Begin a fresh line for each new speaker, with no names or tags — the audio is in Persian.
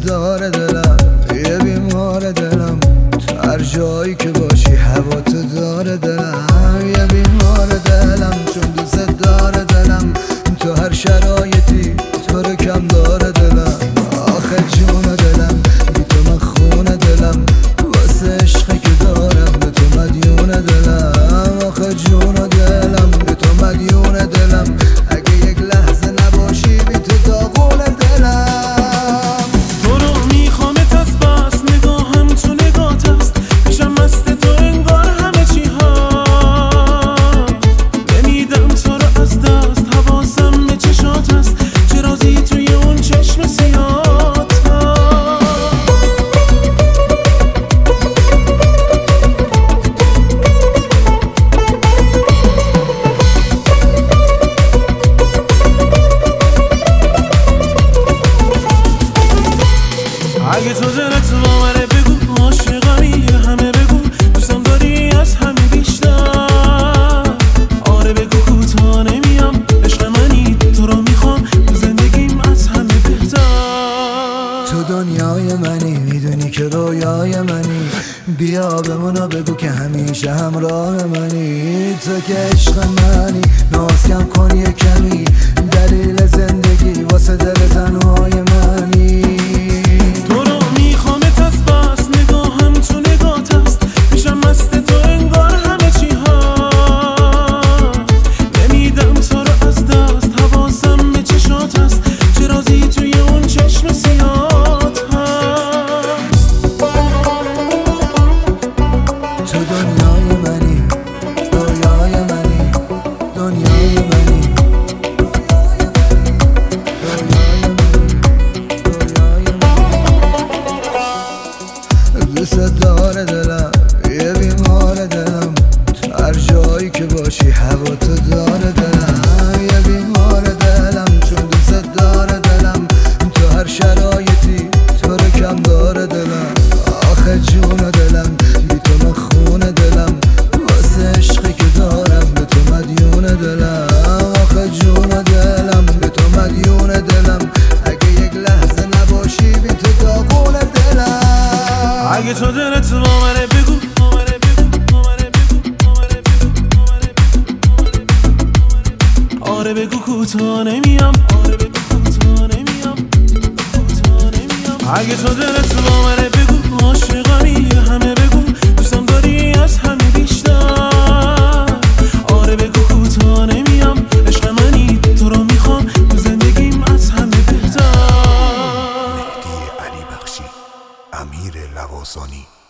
داره دلم، یه بیمار دلم، تو هر جایی که باشی هوا تو داره دلم، یه بیمار دلم چون دوست داره دلم، تو هر شرایطی تو رو کم داره دلم. آخه جون دلم بی تو من خون دلم، واسه عشقی که دارم به تو مدیون دلم. آخه جون دلم به تو مدیون دلم، اگه یک لحظه نباشی بی تو داغون دلم.
تو رو میخوامت از بس نگاهم تو نگات است، میشم مست تو انگار همه چی ها، نمیدم تو رو از دست، حواسم به چشات است، چه رازی توی اون چشم سیاهت اگه تو دلت باوره بگو عاشقمی، همه بگو دوستم داری از همه بیشتر. آره بگو کوتاه نمیام، عشق منی تو رو میخوام، تو زندگیم از همه بهتر.
تو دنیای منی، میدونی که رویای منی، بیا بمونو بگو که همیشه همراه منی. تو که عشق منی، ناز کم کن یه کمی، دلیل زندگی واسه دل تنهای منی. دوست داره دلم، یه بیمار دلم، تو هر جایی که باشی هوا تو داره دلم، یه بیمار دلم چون دوست داره دلم، تو هر شرایطی تو رو کم داره دلم. آخه جون دلم بی تو من خون دلم، واسه عشقی که دارم به تو مدیون دلم. آخه جون دلم به تو مدیون دلم، اگه یک لحظه نباشی بی تو داغون دلم.
اگه تو دلت باوره بگو، آره بگو کوتاه نمیام، اگه تو دلت باوره بگو عاشقمی، همه بگو دوستم داری از همه بیشتر. آره بگو کوتاه نمیام، عشق منی تو رو میخوام، تو زندگیم از همه بهتر.
مهدی علی بخشی، امیر لواسانی.